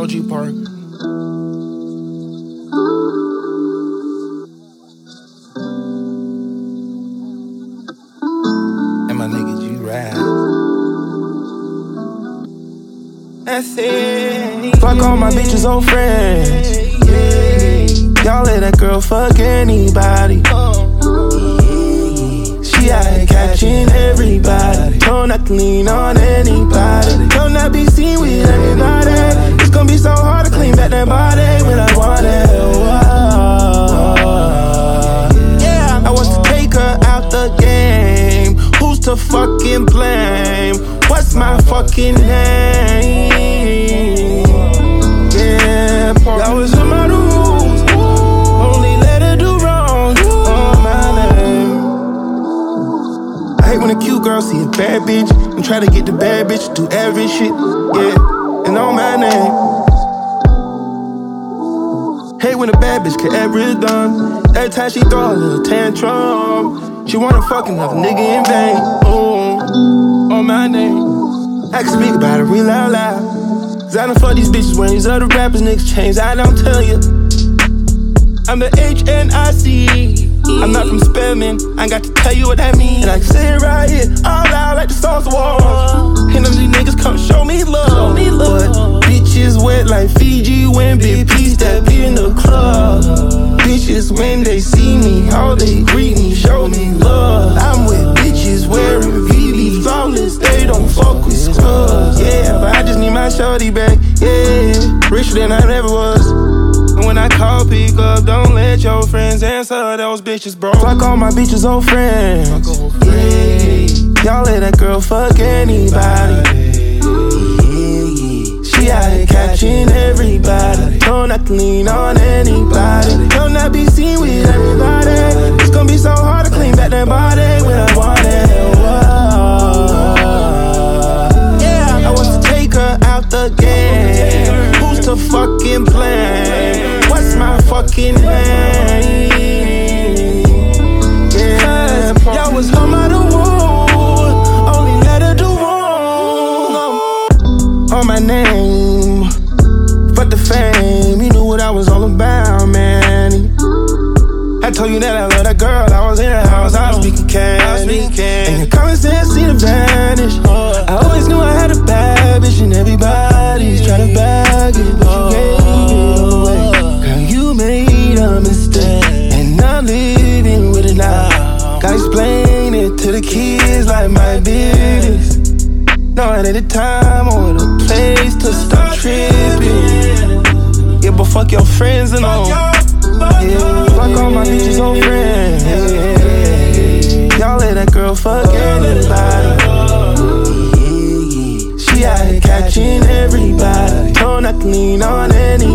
OG Park. And my nigga G-Ride. That's it. Fuck all my bitches, old friends. Y'all let that girl fuck anybody. She out here catching everybody. Don't not to lean on anybody. Don't not be seen with everybody. It's gonna be so hard to clean back that body when I want it. Yeah, I want to take her out the game. Who's to fucking blame? What's my fucking name? Yeah, that was in my rules. Only let her do wrong on my name. I hate when a cute girl see a bad bitch and try to get the bad bitch to do every shit. Yeah, and on my name. Hate when a bad bitch get every done. Every time she throw a little tantrum, she wanna fuck another nigga in vain. Oh, on my name. I can speak about it real out loud. Cause I done fuck these bitches when these other rappers niggas change. I don't tell you. I'm the HNIC. I'm not from Spelman. I ain't got to tell you what that means. And I can say it right here, all loud like the stars of war. And them these niggas come show me love. But bitches wet like Fiji when Big P step in the club. Bitches when they see me, all they greet me, show me love. I'm with bitches wearing VV flawless. They don't fuck with scrubs. Yeah, but I just need my shorty back. Yeah, richer than I ever was. And when I call, pick up, don't let your friends answer those bitches, bro. Fuck all my bitches, old friends. Yeah, y'all let that girl fuck anybody. She out here catching everybody. Don't not to lean on anybody. Don't not be seen with everybody. It's gonna be so hard to clean back that body when I want it. Yeah, I want to take her out the game. Who's to fucking blame? What's my fucking name? Yeah, y'all was home out of wood. Only let her do wrong. On my name, fuck the fame. You knew what I was all about, man. I told you that I love that girl. I was in her house, I was speaking candy. And your common sense seemed to vanish. I always knew I had a bad bitch, and everybody's trying to bag it, but you gave it away. Girl, you made a mistake, and I'm living with it now. Gotta explain it to the kids like my business. Knowing at the time or the place to start tripping. Yeah, but fuck your friends and all. Yeah, fuck all my bitches, old friends. Yeah, y'all let that girl fuck anybody. She out here catching everybody. Don't not to lean on anybody.